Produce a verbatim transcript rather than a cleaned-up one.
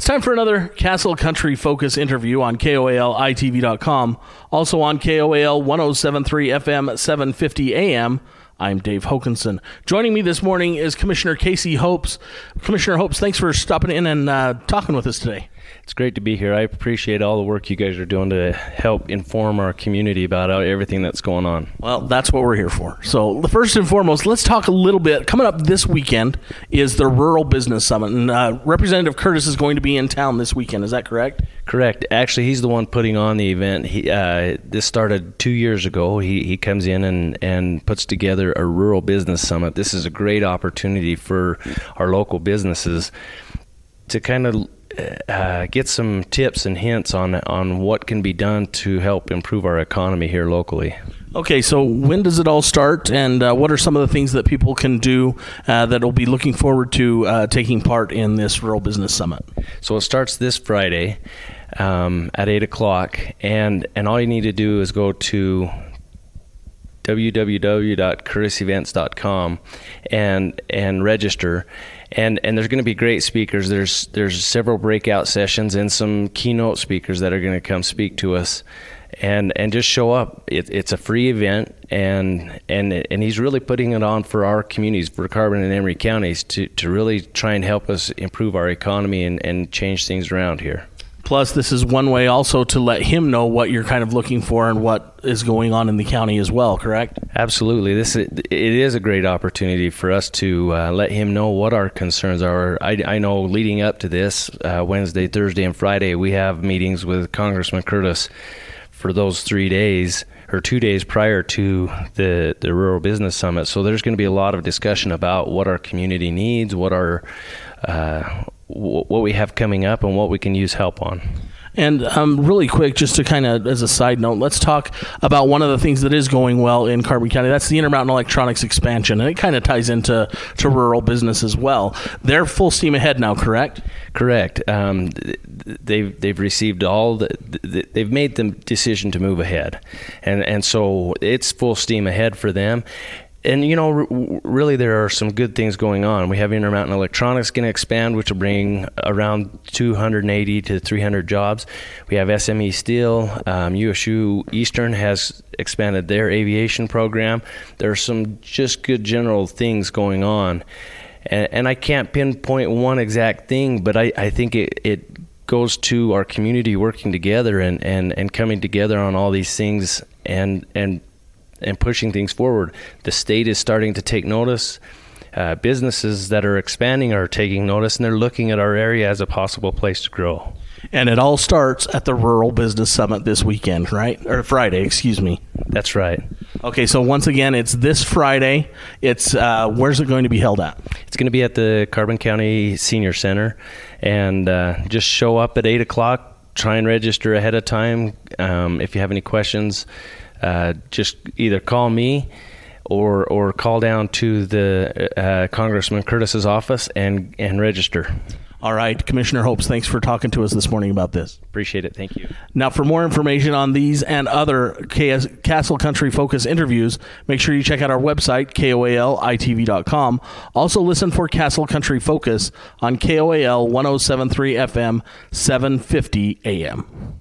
It's time for another Castle Country Focus interview on K O A L I T V dot com. Also on K O A L one oh seven point three F M, seven fifty A M. I'm Dave Hokanson. Joining me this morning is Commissioner Casey Hopes. Commissioner Hopes, thanks for stopping in and uh, talking with us today. It's great to be here. I appreciate all the work you guys are doing to help inform our community about everything that's going on. Well, that's what we're here for. So first and foremost, let's talk a little bit. Coming up this weekend is the Rural Business Summit, and uh, Representative Curtis is going to be in town this weekend. Is that correct? Correct. Actually, he's the one putting on the event. He, uh, this started two years ago. He he comes in and, and puts together a Rural Business Summit. This is a great opportunity for our local businesses to kind of Uh, get some tips and hints on on what can be done to help improve our economy here locally. Okay, so when does it all start, and uh, what are some of the things that people can do uh, that will be looking forward to uh, taking part in this Rural Business Summit? So it starts this Friday um, at eight o'clock, and, and all you need to do is go to w w w dot curtis events dot com and and register. And and there's going to be great speakers. There's there's several breakout sessions and some keynote speakers that are going to come speak to us, and and just show up. It, it's a free event, and and and he's really putting it on for our communities, for Carbon and Emery counties, to, to really try and help us improve our economy and, and change things around here. Plus, this is one way also to let him know what you're kind of looking for and what is going on in the county as well, correct? Absolutely. This it is a great opportunity for us to uh, let him know what our concerns are. I, I know leading up to this, uh, Wednesday, Thursday, and Friday, we have meetings with Congressman Curtis for those three days or two days prior to the, the Rural Business Summit. So there's going to be a lot of discussion about what our community needs, what our uh, what we have coming up, and what we can use help on. And um, really quick, just to kind of, as a side note, let's talk about one of the things that is going well in Carbon County. That's the Intermountain Electronics expansion, and it kind of ties into to rural business as well. They're full steam ahead now, correct? Correct. Um, they've they've received all the, they've made the decision to move ahead, and and so it's full steam ahead for them. And, you know, r- really there are some good things going on. We have Intermountain Electronics going to expand, which will bring around two hundred eighty to three hundred jobs. We have S M E Steel. Um, U S U Eastern has expanded their aviation program. There are some just good general things going on. And, and I can't pinpoint one exact thing, but I, I think it, it goes to our community working together and, and, and coming together on all these things and and and pushing things forward. The state is starting to take notice. Uh, businesses that are expanding are taking notice, and they're looking at our area as a possible place to grow. And it all starts at the Rural Business Summit this weekend, right? Or Friday, excuse me. That's right. Okay, so once again, it's this Friday. It's uh, where's it going to be held at? It's going to be at the Carbon County Senior Center, and uh, just show up at eight o'clock. Try and register ahead of time. Um, if you have any questions, Uh, just either call me or or call down to the uh, Congressman Curtis's office and, and register. All right, Commissioner Hopes, thanks for talking to us this morning about this. Appreciate it. Thank you. Now, for more information on these and other K S- Castle Country Focus interviews, make sure you check out our website, K O A L I T V dot com. Also, listen for Castle Country Focus on K O A L one oh seven point three F M, seven fifty A M.